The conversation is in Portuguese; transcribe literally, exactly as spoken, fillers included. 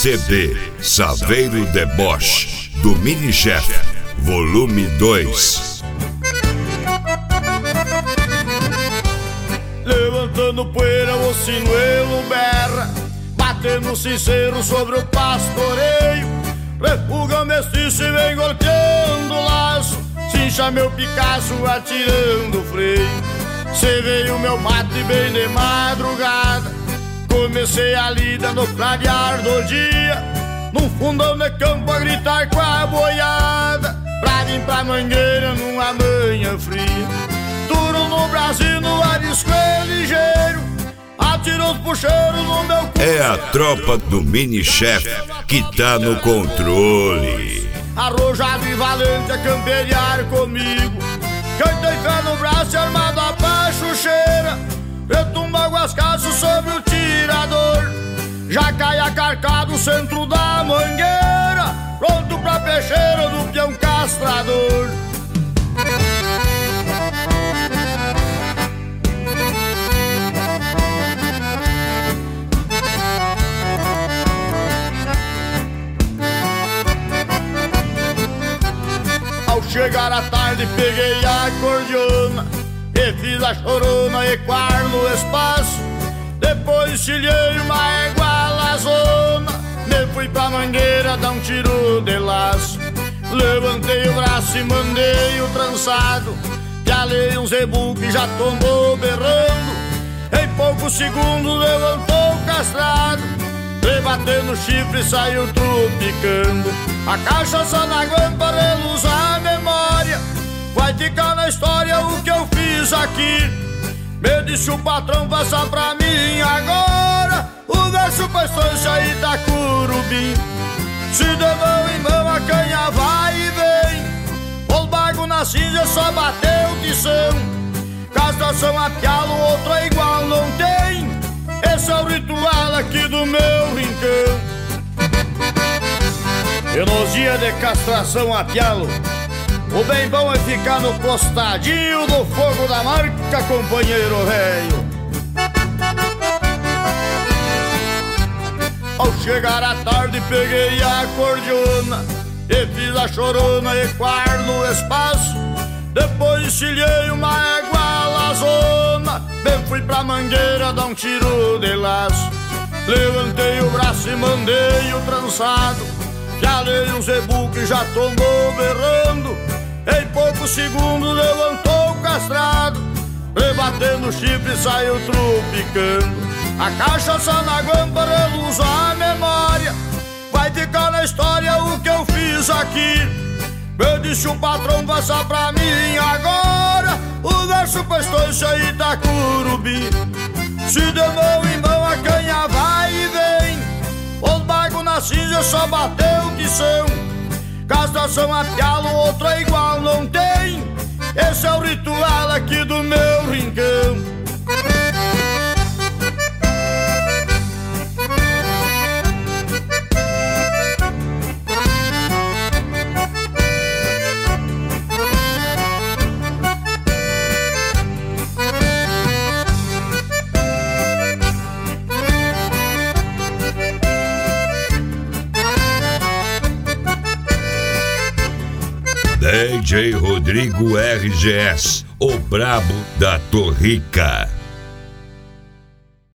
C D Saveiro Deboche do Mini Chef, volume dois. Levantando poeira, o sinuelo berra, batendo sincero sobre o pastoreio. Refuga mestiço e vem golpeando o laço, cincha meu Picasso atirando o freio. Cê veio meu mate bem de madrugada, comecei a lida no clarear do dia, num fundão de campo a gritar com a boiada, pra vir pra Mangueira numa manhã fria. Duro no Brasil, no arisco é ligeiro, atirou os puxeiros no meu cu. É a tropa do Mini Chef que tá no controle. Arrojado e valente a camperiar comigo, quem tem fé no braço armado a pachucheira, retumba guascaço sobre o tirador, já cai acarcado no centro da mangueira, pronto pra peixeira do peão castrador. Ao chegar à tarde peguei a acordeona e fiz a chorona ecoar no espaço. Depois chilhei uma égua lazona, me fui pra Mangueira dar um tiro de laço. Levantei o braço e mandei o trançado, pialei um zebu que já tomou berrando. Em poucos segundos levantou o castrado, rebatendo o chifre e saiu tropicando. A cachaça na guampa reluz a memória, vai ficar na história o que eu fiz aqui. Me disse o patrão, passa pra mim agora o verso pra estância Itacurubim. Se de mão em mão a canha vai e vem, os bagos na cinza só bateu tição. Castração a pialo, outro é igual não tem, esse é o ritual aqui do meu rincão. E nos dias de castração a pialo, o bem bom é ficar no costadinho do fogo da marca, companheiro velho. Ao chegar à tarde peguei a acordeona e fiz a chorona ecoar no espaço. Depois chilhei uma égua lazona, bem fui pra Mangueira dar um tiro de laço. Levantei o braço e mandei o trançado, pialei um zebu que já tomou berrando. Em poucos segundos levantou o castrado, rebatendo o chifre e saiu tropicando. A cachaça na guampa reluz a memória, vai ficar na história o que eu fiz aqui. Me disse o patrão, passa pra mim agora o verso pra estância Itacurubim. Se de mão em mão a canha vai e vem, os bagos na cinza só bateu tição. Castração a pialo, outro é igual não tem, esse é o ritual aqui do meu rincão. D J Rodrigo R G S, o brabo da Torrica.